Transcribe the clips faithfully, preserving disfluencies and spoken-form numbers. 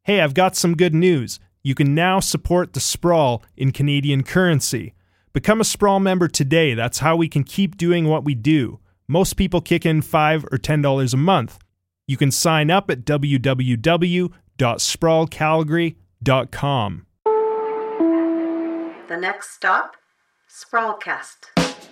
Hey, I've got some good news. You can now support The Sprawl in Canadian currency. Become a Sprawl member today. That's how we can keep doing what we do. Most people kick in five dollars or ten dollars a month. You can sign up at w w w dot sprawl calgary dot com. The next stop, Sprawlcast.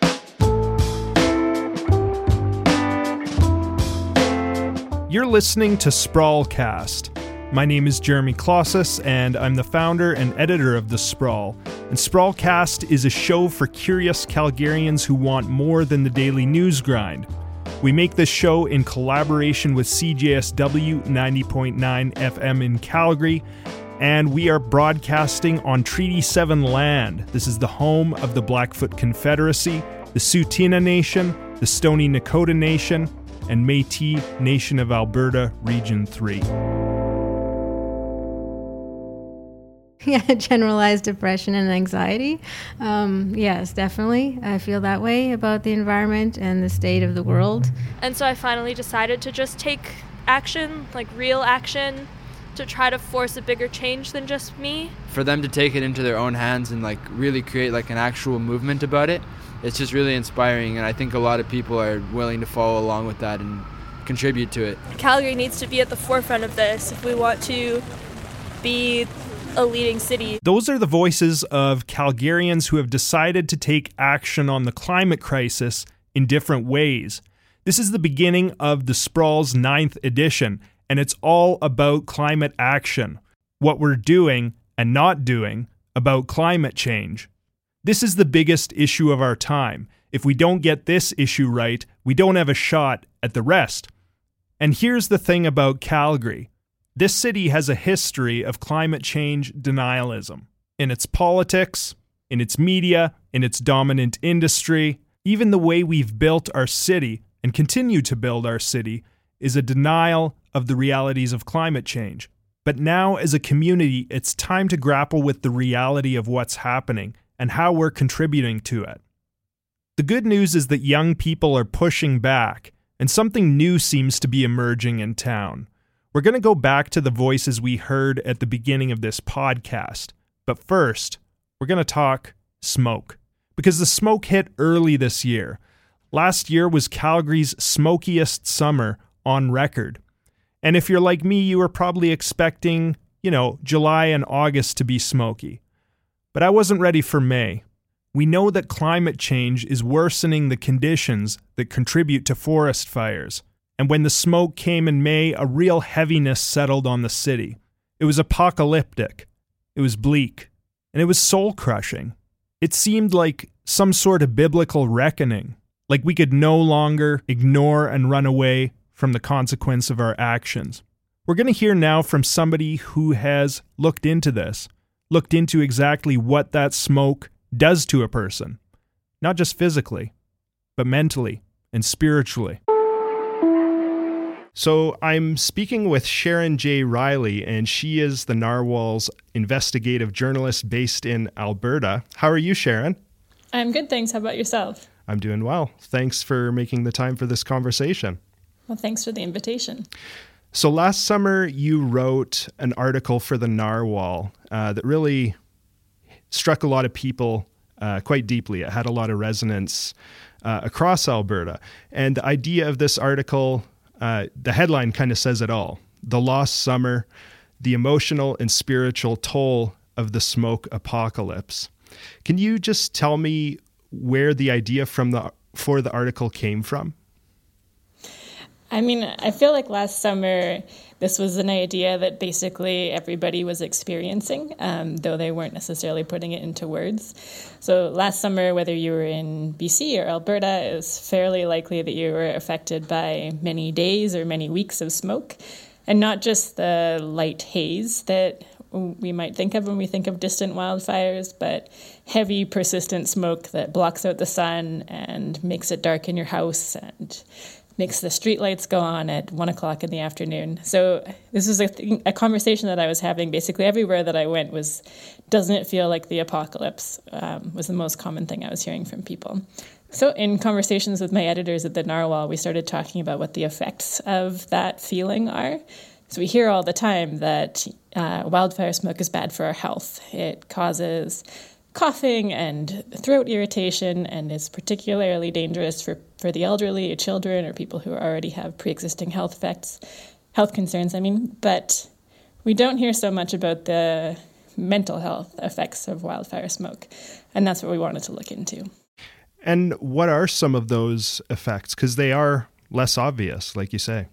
You're listening to Sprawlcast. My name is Jeremy Klossis, and I'm the founder and editor of The Sprawl. And Sprawlcast is a show for curious Calgarians who want more than the daily news grind. We make this show in collaboration with C J S W ninety point nine F M in Calgary, and we are broadcasting on Treaty seven land. This is the home of the Blackfoot Confederacy, the Tsuut'ina Nation, the Stoney Nakoda Nation, and Métis Nation of Alberta, Region three. Yeah, generalized depression and anxiety. Um, yes, definitely. I feel that way about the environment and the state of the world. And so I finally decided to just take action, like real action, to try to force a bigger change than just me. For them to take it into their own hands and like really create like an actual movement about it, it's just really inspiring, and I think a lot of people are willing to follow along with that and contribute to it. Calgary needs to be at the forefront of this if we want to be a leading city. Those are the voices of Calgarians who have decided to take action on the climate crisis in different ways. This is the beginning of the Sprawl's ninth edition, and it's all about climate action, what we're doing and not doing about climate change. This is the biggest issue of our time. If we don't get this issue right, we don't have a shot at the rest. And here's the thing about Calgary. This city has a history of climate change denialism. In its politics, in its media, in its dominant industry, even the way we've built our city and continue to build our city is a denial of the realities of climate change. But now, as a community, it's time to grapple with the reality of what's happening and how we're contributing to it. The good news is that young people are pushing back, and something new seems to be emerging in town. We're going to go back to the voices we heard at the beginning of this podcast. But first, we're going to talk smoke. Because the smoke hit early this year. Last year was Calgary's smokiest summer on record. And if you're like me, you were probably expecting, you know, July and August to be smoky. But I wasn't ready for May. We know that climate change is worsening the conditions that contribute to forest fires. And when the smoke came in May, a real heaviness settled on the city. It was apocalyptic. It was bleak. And it was soul-crushing. It seemed like some sort of biblical reckoning. Like we could no longer ignore and run away from the consequence of our actions. We're going to hear now from somebody who has looked into this, looked into exactly what that smoke does to a person. Not just physically, but mentally and spiritually. So I'm speaking with Sharon J. Riley, and she is the Narwhal's investigative journalist based in Alberta. How are you, Sharon? I'm good, thanks. How about yourself? I'm doing well. Thanks for making the time for this conversation. Well, thanks for the invitation. So last summer, you wrote an article for the Narwhal uh, that really struck a lot of people uh, quite deeply. It had a lot of resonance uh, across Alberta. And the idea of this article... Uh, the headline kind of says it all. The Lost Summer, the emotional and spiritual toll of the smoke apocalypse. Can you just tell me where the idea from the for the article came from? I mean, I feel like last summer, this was an idea that basically everybody was experiencing, um, though they weren't necessarily putting it into words. So last summer, whether you were in B C or Alberta, it was fairly likely that you were affected by many days or many weeks of smoke, and not just the light haze that we might think of when we think of distant wildfires, but heavy, persistent smoke that blocks out the sun and makes it dark in your house and makes the streetlights go on at one o'clock in the afternoon. So this was a, th- a conversation that I was having basically everywhere that I went was, doesn't it feel like the apocalypse, um, was the most common thing I was hearing from people. So in conversations with my editors at the Narwhal, we started talking about what the effects of that feeling are. So we hear all the time that uh, wildfire smoke is bad for our health. It causes coughing and throat irritation and is particularly dangerous for, for the elderly, children, or people who already have pre-existing health effects, health concerns, I mean. But we don't hear so much about the mental health effects of wildfire smoke, and that's what we wanted to look into. And what are some of those effects? Because they are less obvious, like you say.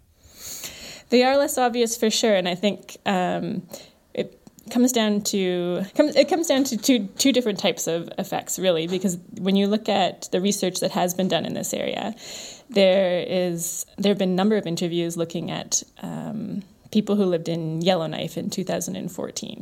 They are less obvious for sure, and I think um, it comes down to it comes down to two two different types of effects, really. Because when you look at the research that has been done in this area, there is there have been a number of interviews looking at um, people who lived in Yellowknife in two thousand fourteen.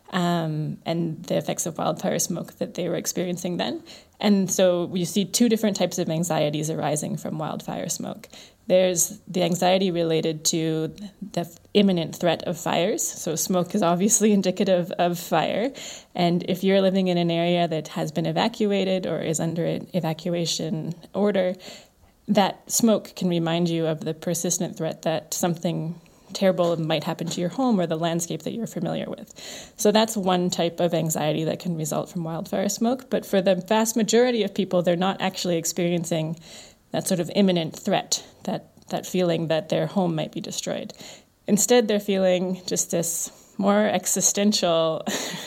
Um, and the effects of wildfire smoke that they were experiencing then. And so you see two different types of anxieties arising from wildfire smoke. There's the anxiety related to the imminent threat of fires. So smoke is obviously indicative of fire. And if you're living in an area that has been evacuated or is under an evacuation order, that smoke can remind you of the persistent threat that something terrible might happen to your home or the landscape that you're familiar with. So that's one type of anxiety that can result from wildfire smoke. But for the vast majority of people, they're not actually experiencing that sort of imminent threat, that, that feeling that their home might be destroyed. Instead, they're feeling just this more existential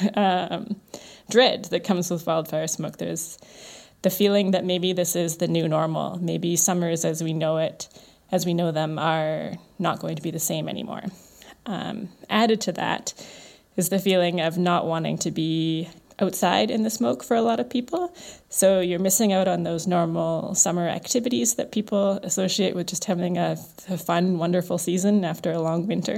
um, dread that comes with wildfire smoke. There's the feeling that maybe this is the new normal. Maybe summers as we know it as we know them, are not going to be the same anymore. Um, added to that is the feeling of not wanting to be outside in the smoke for a lot of people. So you're missing out on those normal summer activities that people associate with just having a, a fun, wonderful season after a long winter.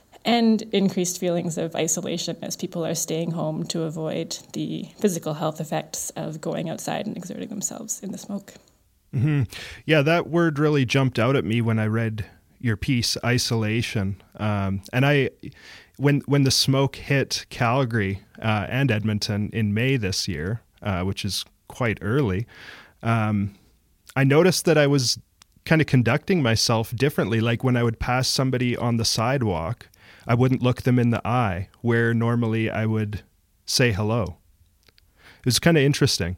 And increased feelings of isolation as people are staying home to avoid the physical health effects of going outside and exerting themselves in the smoke. Mm-hmm. Yeah, that word really jumped out at me when I read your piece, isolation. Um, and I, when when the smoke hit Calgary uh, and Edmonton in May this year, uh, which is quite early, um, I noticed that I was kind of conducting myself differently. Like when I would pass somebody on the sidewalk, I wouldn't look them in the eye, where normally I would say hello. It was kind of interesting.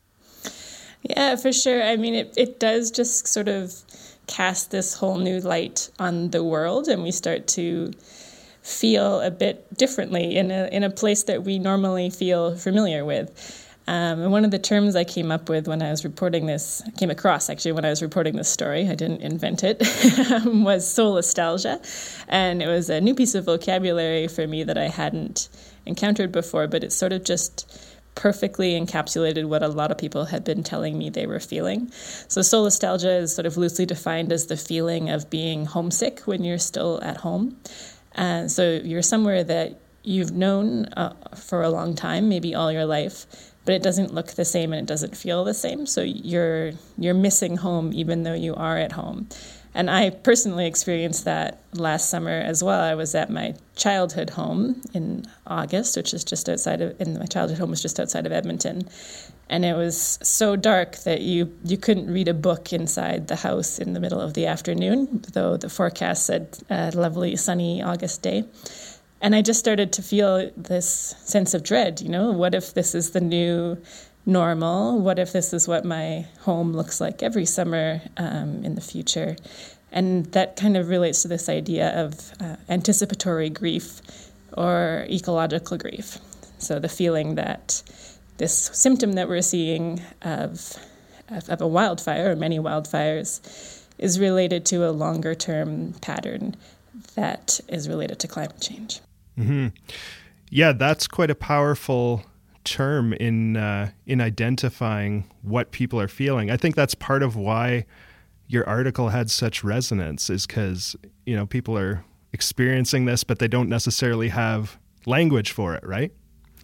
Yeah, for sure. I mean, it, it does just sort of cast this whole new light on the world, and we start to feel a bit differently in a in a place that we normally feel familiar with. Um, and one of the terms I came up with when I was reporting this, came across actually when I was reporting this story, I didn't invent it, was solastalgia. And it was a new piece of vocabulary for me that I hadn't encountered before, but it sort of just perfectly encapsulated what a lot of people had been telling me they were feeling. So solastalgia is sort of loosely defined as the feeling of being homesick when you're still at home. And so you're somewhere that you've known uh, for a long time, maybe all your life, but it doesn't look the same and it doesn't feel the same. So you're you're missing home even though you are at home. And I personally experienced that last summer as well. I was at my childhood home in August, which is just outside of, and my childhood home was just outside of Edmonton. And it was so dark that you, you couldn't read a book inside the house in the middle of the afternoon, though the forecast said a lovely sunny August day. And I just started to feel this sense of dread, you know, what if this is the new normal? What if this is what my home looks like every summer um, in the future? And that kind of relates to this idea of uh, anticipatory grief or ecological grief. So the feeling that this symptom that we're seeing of, of, of a wildfire, or many wildfires, is related to a longer term pattern that is related to climate change. Mm-hmm. Yeah, that's quite a powerful term in uh, in identifying what people are feeling. I think that's part of why your article had such resonance, is because, you know, people are experiencing this, but they don't necessarily have language for it, right?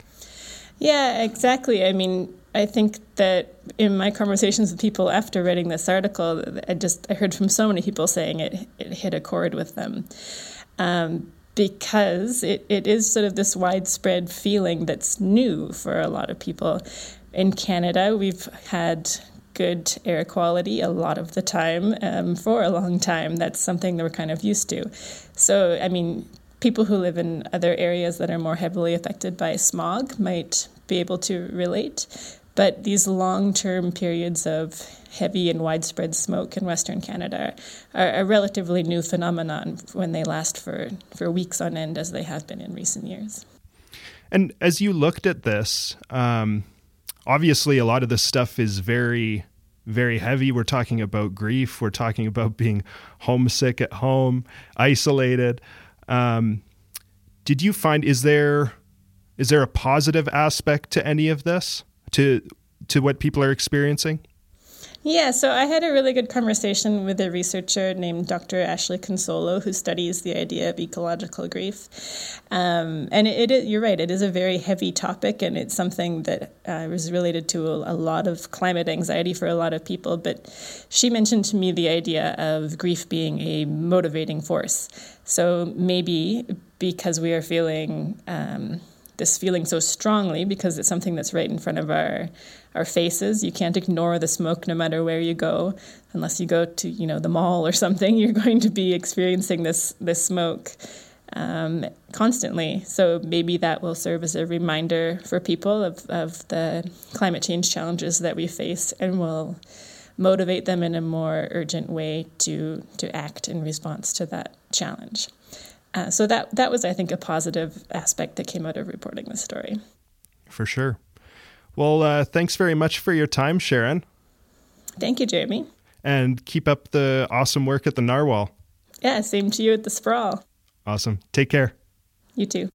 Yeah, exactly. I mean, I think that in my conversations with people after reading this article, I just I heard from so many people saying it it hit a chord with them. Um, because it, it is sort of this widespread feeling that's new for a lot of people. In Canada, we've had good air quality a lot of the time um, for a long time. That's something that we're kind of used to. So, I mean, people who live in other areas that are more heavily affected by smog might be able to relate. But these long-term periods of heavy and widespread smoke in Western Canada are a relatively new phenomenon when they last for, for weeks on end, as they have been in recent years. And as you looked at this, um, obviously a lot of this stuff is very, very heavy. We're talking about grief. We're talking about being homesick at home, isolated. Um, did you find, is there is there a positive aspect to any of this, to to what people are experiencing? Yeah, so I had a really good conversation with a researcher named Doctor Ashley Consolo, who studies the idea of ecological grief. Um, and it, it, you're right, it is a very heavy topic, and it's something that uh, is related to a, a lot of climate anxiety for a lot of people. But she mentioned to me the idea of grief being a motivating force. So maybe because we are feeling um, this feeling so strongly, because it's something that's right in front of our our faces. You can't ignore the smoke no matter where you go. Unless you go to, you know, the mall or something, you're going to be experiencing this this smoke um, constantly. So maybe that will serve as a reminder for people of, of the climate change challenges that we face, and will motivate them in a more urgent way to to act in response to that challenge. Uh, so that that was, I think, a positive aspect that came out of reporting this story. For sure. Well, uh, thanks very much for your time, Sharon. Thank you, Jeremy. And keep up the awesome work at the Narwhal. Yeah, same to you at the Sprawl. Awesome. Take care. You too.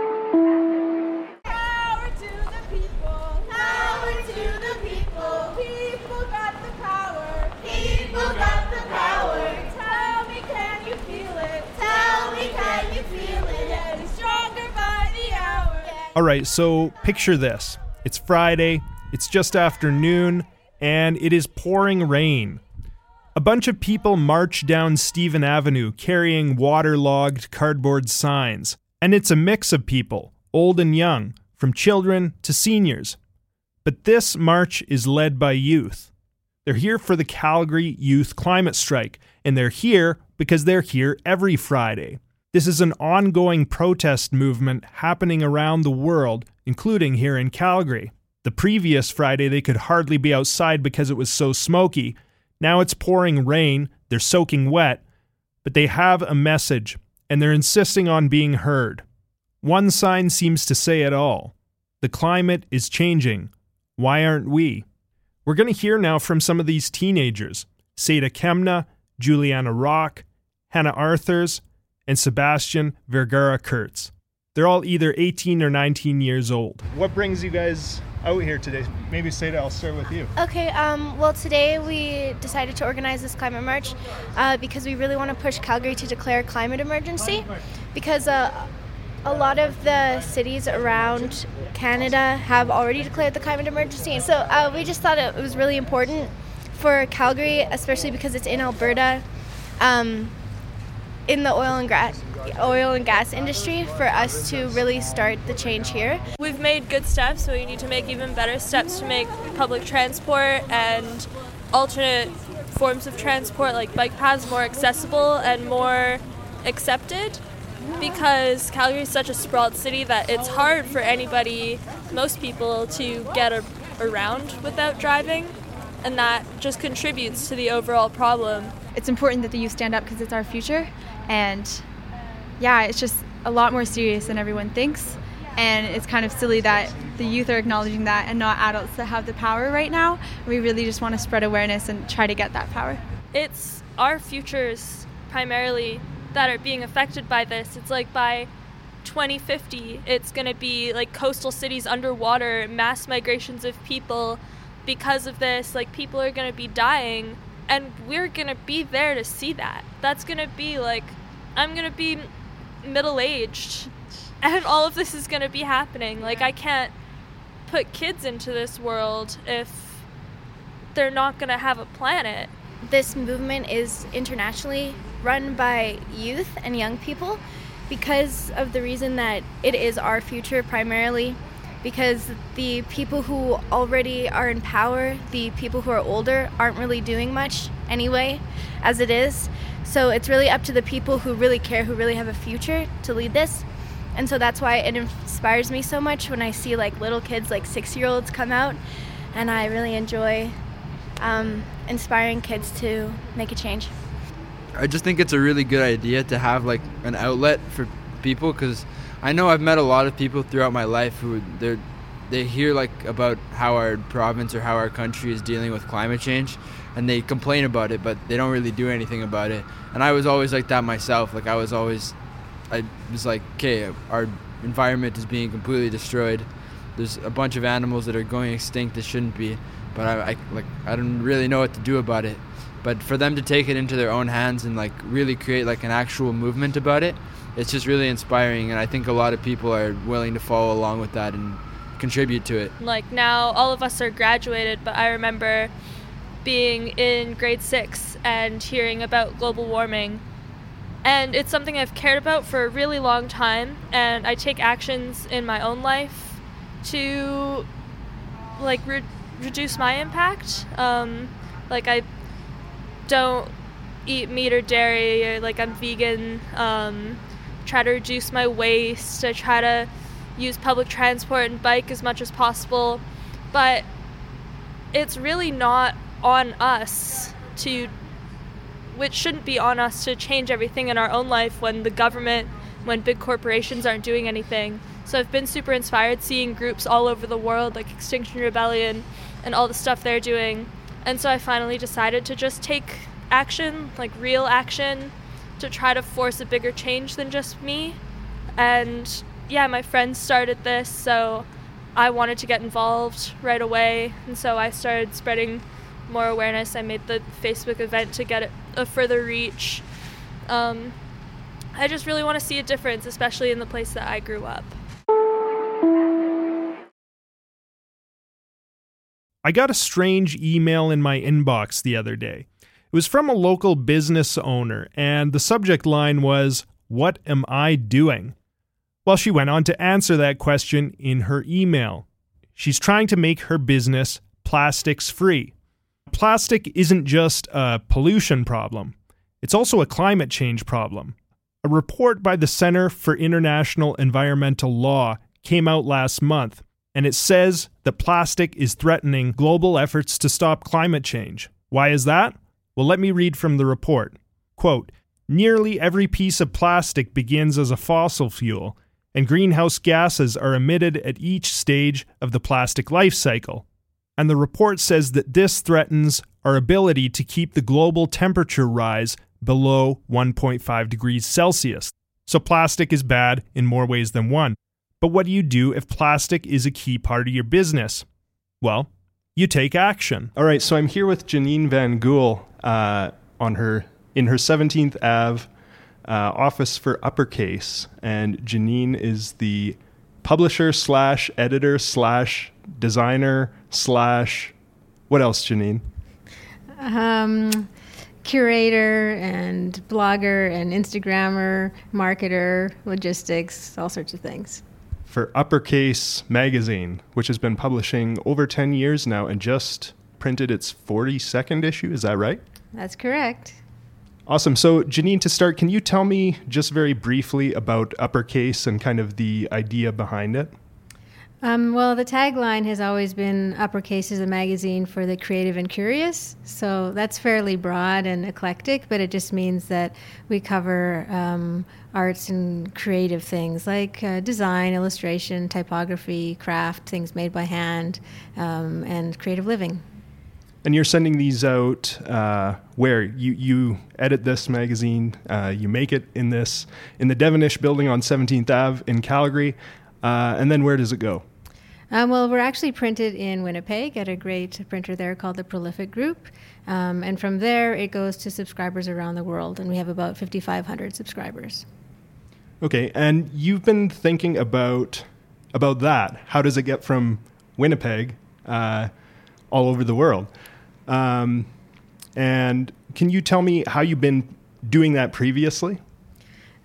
Power to the people. Power to the people. People got the power. People got the power. Tell me, can you feel it? Tell me, can you feel it? Getting stronger by the hour. All right, so picture this. It's Friday, it's just after noon, and it is pouring rain. A bunch of people march down Stephen Avenue carrying waterlogged cardboard signs. And it's a mix of people, old and young, from children to seniors. But this march is led by youth. They're here for the Calgary Youth Climate Strike, and they're here because they're here every Friday. This is an ongoing protest movement happening around the world, including here in Calgary. The previous Friday, they could hardly be outside because it was so smoky. Now it's pouring rain, they're soaking wet, but they have a message, and they're insisting on being heard. One sign seems to say it all. The climate is changing. Why aren't we? We're going to hear now from some of these teenagers, Seda Kemna, Juliana Rock, Hannah Arthurs, and Sebastian Vergara-Kurtz. They're all either eighteen or nineteen years old. What brings you guys out here today? Maybe Seda, I'll start with you. Okay, um, well today we decided to organize this climate march uh, because we really want to push Calgary to declare a climate emergency, because uh, a lot of the cities around Canada have already declared the climate emergency. And so uh, we just thought it was really important for Calgary, especially because it's in Alberta, um, in the oil and gas oil and gas industry, for us to really start the change here. We've made good steps, so we need to make even better steps to make public transport and alternate forms of transport like bike paths more accessible and more accepted, because Calgary is such a sprawled city that it's hard for anybody, most people, to get a, around without driving, and that just contributes to the overall problem. It's important that the youth stand up because it's our future, and yeah, it's just a lot more serious than everyone thinks, and it's kind of silly that the youth are acknowledging that and not adults that have the power right now. We really just want to spread awareness and try to get that power. It's our futures primarily that are being affected by this. It's like by twenty fifty, it's going to be like coastal cities underwater, mass migrations of people because of this. Like, people are going to be dying, and we're going to be there to see that. That's going to be like, I'm going to be middle-aged, and all of this is going to be happening. Like, I can't put kids into this world if they're not going to have a planet. This movement is internationally run by youth and young people because of the reason that it is our future primarily, because the people who already are in power, the people who are older, aren't really doing much anyway, as it is. So it's really up to the people who really care, who really have a future, to lead this. And so that's why it inspires me so much when I see like little kids, like six-year-olds, come out, and I really enjoy um, inspiring kids to make a change. I just think it's a really good idea to have like an outlet for people, because I know I've met a lot of people throughout my life who they they hear like about how our province or how our country is dealing with climate change, and they complain about it, but they don't really do anything about it. And I was always like that myself. Like I was always, I was like, okay, our environment is being completely destroyed. There's a bunch of animals that are going extinct that shouldn't be, but I, I like I don't really know what to do about it. But for them to take it into their own hands and like really create like an actual movement about it, it's just really inspiring, and I think a lot of people are willing to follow along with that and contribute to it. Like now all of us are graduated, but I remember being in grade six and hearing about global warming. And it's something I've cared about for a really long time, and I take actions in my own life to like re- reduce my impact. Um, like I don't eat meat or dairy, or like I'm vegan, um, try to reduce my waste, I try to use public transport and bike as much as possible, but it's really not on us to, which shouldn't be on us to change everything in our own life when the government, when big corporations aren't doing anything. So I've been super inspired seeing groups all over the world like Extinction Rebellion and all the stuff they're doing. And so I finally decided to just take action, like real action, to try to force a bigger change than just me. And yeah, my friends started this, so I wanted to get involved right away. And so I started spreading more awareness. I made the Facebook event to get it a further reach. Um, I just really want to see a difference, especially in the place that I grew up. I got a strange email in my inbox the other day. It was from a local business owner, and the subject line was, "What am I doing?" Well, she went on to answer that question in her email. She's trying to make her business plastics free. Plastic isn't just a pollution problem. It's also a climate change problem. A report by the Center for International Environmental Law came out last month, and it says that plastic is threatening global efforts to stop climate change. Why is that? Well, let me read from the report. Quote, "Nearly every piece of plastic begins as a fossil fuel, and greenhouse gases are emitted at each stage of the plastic life cycle. And the report says that this threatens our ability to keep the global temperature rise below one point five degrees Celsius. So plastic is bad in more ways than one. But what do you do if plastic is a key part of your business? Well, you take action." All right, so I'm here with Janine Van Gool uh, on her in her seventeenth Avenue uh, office for Uppercase, and Janine is the publisher slash editor slash designer slash what else, Janine? Um, curator and blogger and Instagrammer, marketer, logistics, all sorts of things. For Uppercase magazine, which has been publishing over ten years now and just printed its forty-second issue. Is that right? That's correct. Awesome. So, Janine, to start, can you tell me just very briefly about Uppercase and kind of the idea behind it? Um, well, the tagline has always been Uppercase is a magazine for the creative and curious. So that's fairly broad and eclectic, but it just means that we cover um, arts and creative things like uh, design, illustration, typography, craft, things made by hand, um, and creative living. And you're sending these out uh, where? You you edit this magazine, uh, you make it in this in the Devonish building on seventeenth Avenue in Calgary, uh, and then where does it go? Um, well, we're actually printed in Winnipeg at a great printer there called the Prolific Group. Um, and from there, it goes to subscribers around the world. And we have about fifty-five hundred subscribers. Okay. And you've been thinking about about that. How does it get from Winnipeg uh, all over the world? Um, and can you tell me how you've been doing that previously?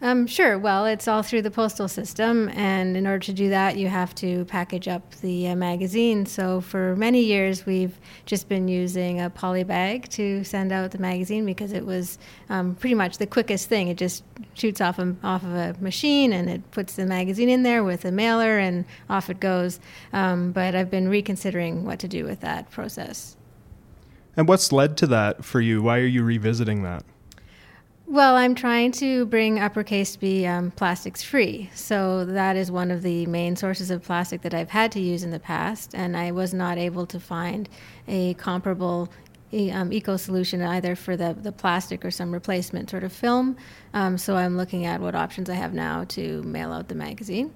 Um, sure. Well, it's all through the postal system, and in order to do that, you have to package up the uh, magazine. So for many years, we've just been using a poly bag to send out the magazine because it was um, pretty much the quickest thing. It just shoots off a, off of a machine, and it puts the magazine in there with a mailer, and off it goes. Um, but I've been reconsidering what to do with that process. And what's led to that for you? Why are you revisiting that? Well, I'm trying to bring Uppercase to be um, plastics free. So that is one of the main sources of plastic that I've had to use in the past, and I was not able to find a comparable e- um, eco solution either for the, the plastic or some replacement sort of film. Um, so I'm looking at what options I have now to mail out the magazine.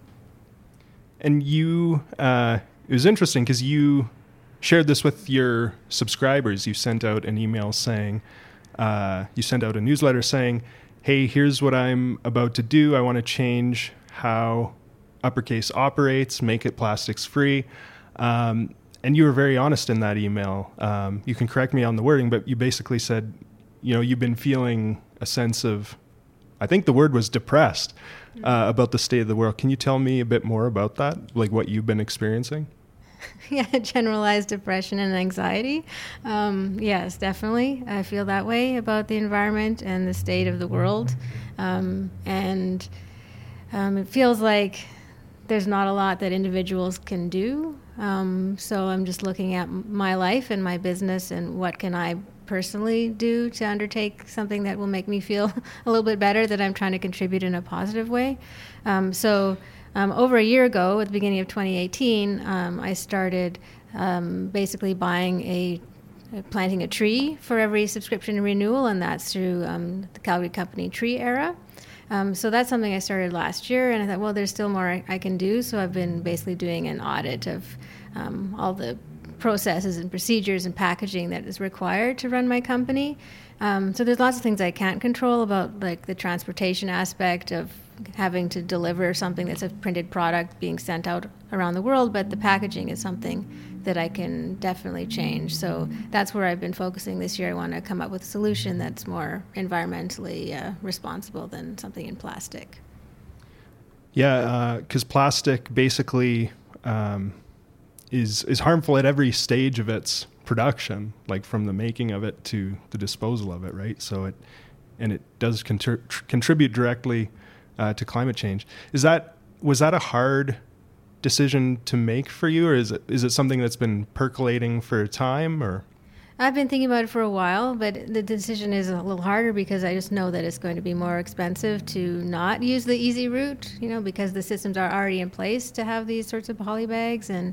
And you, uh, it was interesting because you shared this with your subscribers. You sent out an email saying, Uh, you send out a newsletter saying, hey, here's what I'm about to do. I want to change how Uppercase operates, make it plastics free. Um, and you were very honest in that email. Um, you can correct me on the wording, but you basically said, you know, you've been feeling a sense of, I think the word was depressed, uh, about the state of the world. Can you tell me a bit more about that? Like what you've been experiencing? Yeah, generalized depression and anxiety. Um, yes, definitely. I feel that way about the environment and the state of the world. Um, and um, it feels like there's not a lot that individuals can do. Um, so I'm just looking at my life and my business and what can I personally do to undertake something that will make me feel a little bit better, that I'm trying to contribute in a positive way. Um, so Um, over a year ago, at the beginning of twenty eighteen, um, I started um, basically buying a, planting a tree for every subscription renewal, and that's through um, the Calgary Company Tree Era. Um, so that's something I started last year, and I thought, well, there's still more I, I can do. So I've been basically doing an audit of um, all the processes and procedures and packaging that is required to run my company. Um, so there's lots of things I can't control about, like the transportation aspect of having to deliver something that's a printed product being sent out around the world, but the packaging is something that I can definitely change. So that's where I've been focusing this year. I want to come up with a solution that's more environmentally uh, responsible than something in plastic. Yeah, because uh, plastic basically um, is is harmful at every stage of its production, like from the making of it to the disposal of it, right? So it and it does contr- contribute directly uh, to climate change. Is that was that a hard decision to make for you, or is it is it something that's been percolating for a time, or? I've been thinking about it for a while, but the decision is a little harder because I just know that it's going to be more expensive to not use the easy route, you know, because the systems are already in place to have these sorts of poly bags, and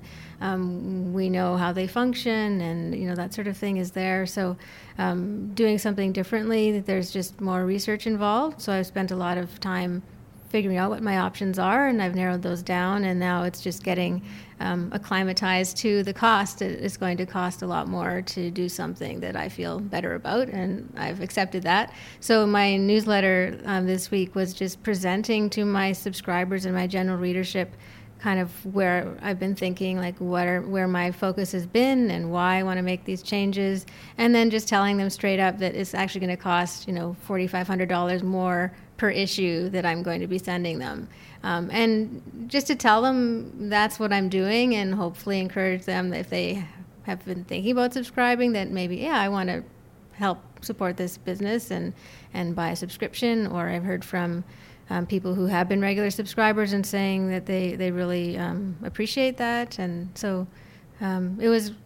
um, we know how they function, and, you know, that sort of thing is there. So um, doing something differently, there's just more research involved. So I've spent a lot of time figuring out what my options are, and I've narrowed those down, and now it's just getting um, acclimatized to the cost. It's going to cost a lot more to do something that I feel better about, and I've accepted that. So my newsletter um, this week was just presenting to my subscribers and my general readership kind of where I've been thinking, like what are, where my focus has been and why I want to make these changes, and then just telling them straight up that it's actually going to cost, you know, four thousand five hundred dollars more per issue that I'm going to be sending them. Um, and just to tell them that's what I'm doing, and hopefully encourage them, if they have been thinking about subscribing, that maybe, yeah, I want to help support this business and, and buy a subscription. Or I've heard from um, people who have been regular subscribers and saying that they, they really um, appreciate that. And so um, it was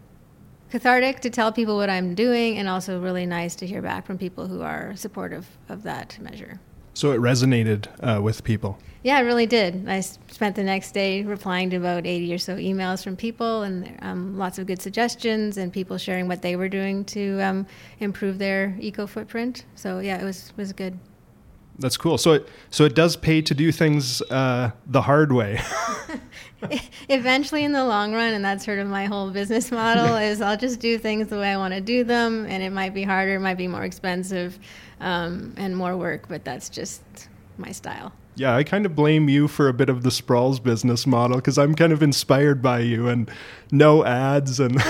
cathartic to tell people what I'm doing, and also really nice to hear back from people who are supportive of that measure. So it resonated uh, with people. Yeah, it really did. I spent the next day replying to about eighty or so emails from people, and um, lots of good suggestions, and people sharing what they were doing to um, improve their eco footprint. So yeah, it was was good. That's cool. So it so it does pay to do things uh, the hard way. Eventually, in the long run, and that's sort of my whole business model, is I'll just do things the way I want to do them, and it might be harder, it might be more expensive, um, and more work, but that's just my style. Yeah, I kind of blame you for a bit of the Sprawls business model, because I'm kind of inspired by you, and no ads, and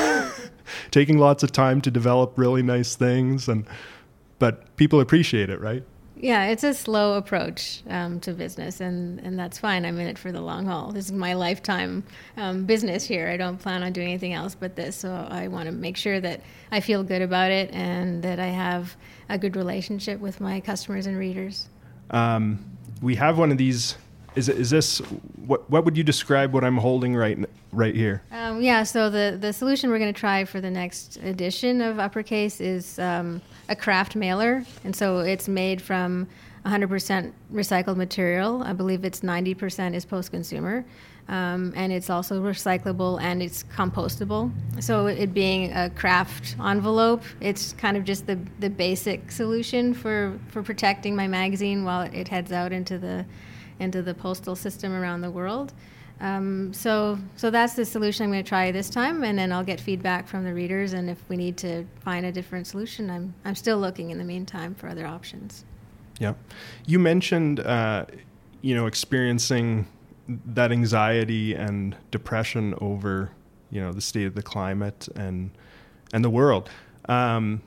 taking lots of time to develop really nice things, and but people appreciate it, right? Yeah, it's a slow approach um, to business, and, and that's fine. I'm in it for the long haul. This is my lifetime um, business here. I don't plan on doing anything else but this, so I want to make sure that I feel good about it and that I have a good relationship with my customers and readers. Um, we have one of these. Is is this what? What would you describe what I'm holding right right here? Um, yeah. So the the solution we're going to try for the next edition of Uppercase is um, a craft mailer, and so it's made from one hundred percent recycled material. I believe it's ninety percent is post-consumer, um, and it's also recyclable and it's compostable. So it being a craft envelope, it's kind of just the the basic solution for for protecting my magazine while it heads out into the into the postal system around the world. Um, so so that's the solution I'm going to try this time, and then I'll get feedback from the readers, and if we need to find a different solution, I'm I'm still looking in the meantime for other options. Yeah. You mentioned, uh, you know, experiencing that anxiety and depression over, you know, the state of the climate and and the world. Um,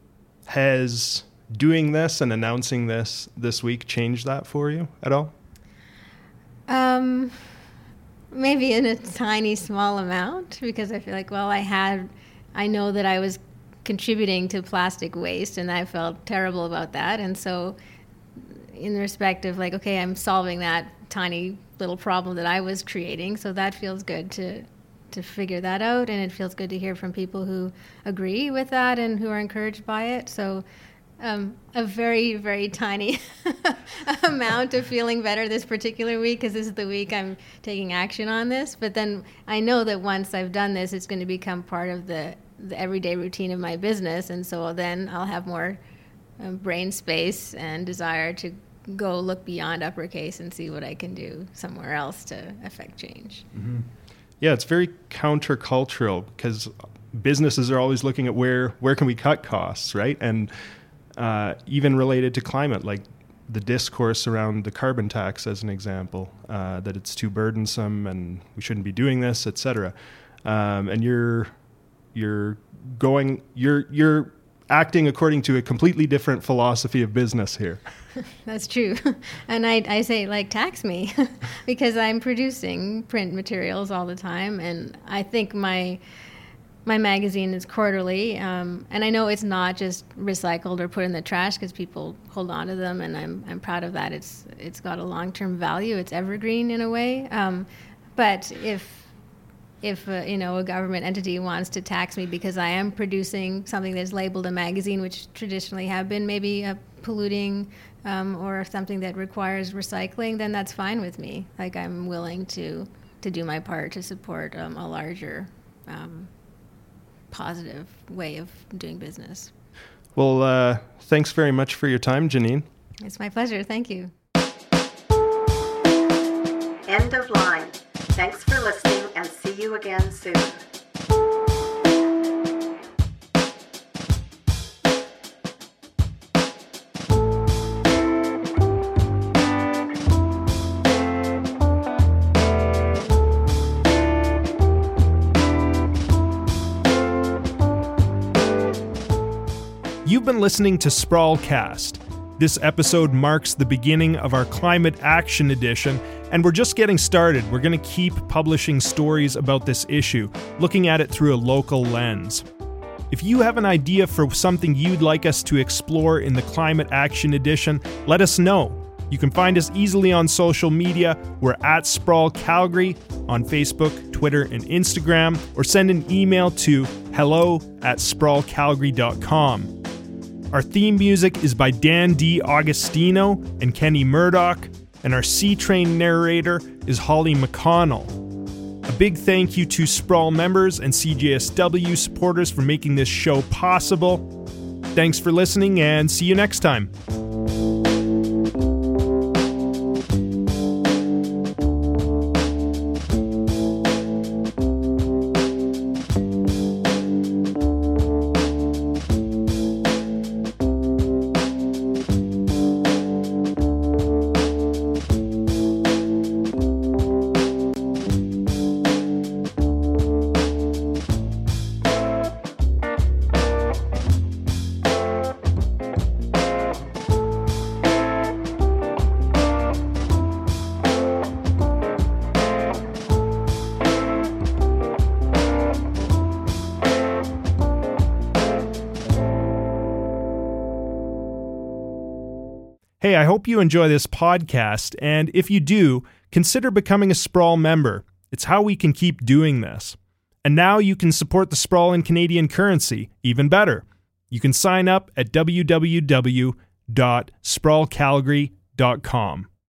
has doing this and announcing this this week changed that for you at all? Um, maybe in a tiny, small amount, because I feel like, well, I had, I know that I was contributing to plastic waste, and I felt terrible about that. And so in respect of like, okay, I'm solving that tiny little problem that I was creating. So that feels good to, to figure that out. And it feels good to hear from people who agree with that and who are encouraged by it. So Um, a very, very tiny amount of feeling better this particular week, because this is the week I'm taking action on this. But then I know that once I've done this, it's going to become part of the, the everyday routine of my business. And so then I'll have more um, brain space and desire to go look beyond Uppercase and see what I can do somewhere else to affect change. Mm-hmm. Yeah, it's very countercultural, because businesses are always looking at where, where can we cut costs, right? And Uh, even related to climate, like the discourse around the carbon tax as an example, uh, that it's too burdensome and we shouldn't be doing this, et cetera. Um, and you're you're going you're you're acting according to a completely different philosophy of business here. That's true. And I, I say, like, tax me, because I'm producing print materials all the time, and I think my My magazine is quarterly, um, and I know it's not just recycled or put in the trash, because people hold on to them, and I'm I'm proud of that. It's it's got a long-term value. It's evergreen in a way. Um, but if if uh, you know, a government entity wants to tax me because I am producing something that's labeled a magazine, which traditionally have been maybe a polluting um, or something that requires recycling, then that's fine with me. Like, I'm willing to to do my part to support um, a larger Um, positive way of doing business. Well, uh, thanks very much for your time, Janine. It's my pleasure. Thank you. End of line. Thanks for listening, and see you again soon. You've been listening to Sprawlcast. This episode marks the beginning of our Climate Action Edition, and we're just getting started. We're going to keep publishing stories about this issue, looking at it through a local lens. If you have an idea for something you'd like us to explore in the Climate Action Edition, let us know. You can find us easily on social media. We're at Sprawl Calgary on Facebook, Twitter, and Instagram, or send an email to hello at sprawl calgary dot com. Our theme music is by Dan D. Augustino and Kenny Murdoch, and our C-Train narrator is Holly McConnell. A big thank you to Sprawl members and C J S W supporters for making this show possible. Thanks for listening, and see you next time. Hey, I hope you enjoy this podcast, and if you do, consider becoming a Sprawl member. It's how we can keep doing this. And now you can support the Sprawl in Canadian currency even better. You can sign up at w w w dot sprawl calgary dot com.